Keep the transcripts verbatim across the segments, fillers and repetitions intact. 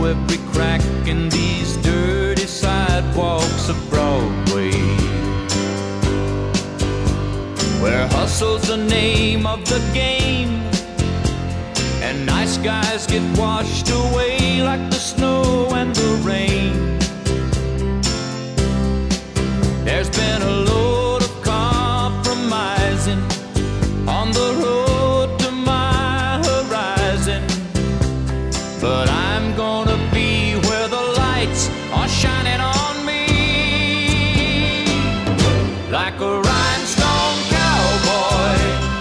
every crack in these dirty sidewalks of Broadway, where hustle's the name of the game, and nice guys get washed away like the snow and the rain. There's been a load of compromising on the road to my horizon, but I'm gonna be where the lights are shining on me, like a rhinestone cowboy,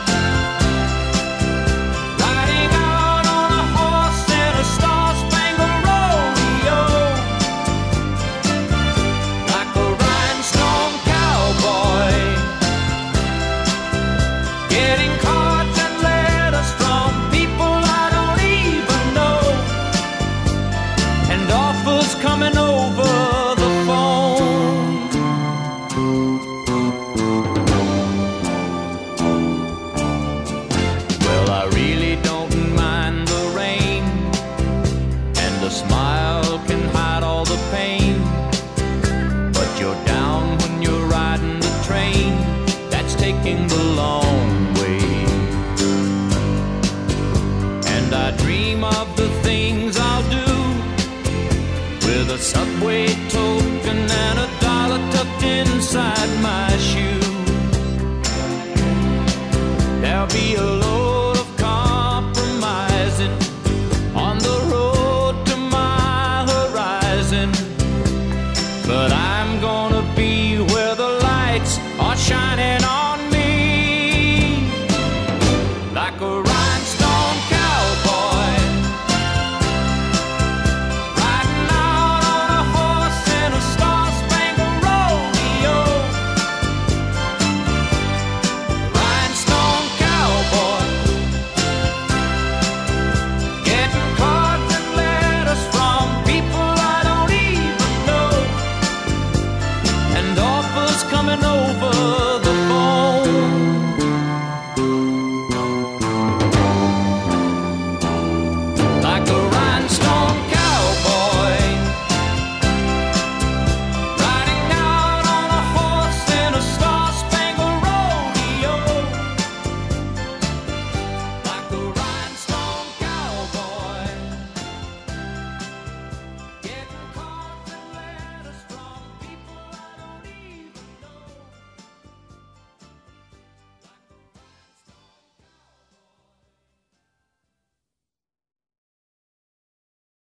riding out on a horse in a star-spangled rodeo, like a rhinestone cowboy, getting cards and letters from people I don't even know, and offers coming over the phone. Well, I really don't mind the rain, and a smile can hide all the pain, but you're down when you're riding the train that's taking the long way. And I dream of the things I'll do with a subway token and a dollar tucked inside my shoe. There'll be a load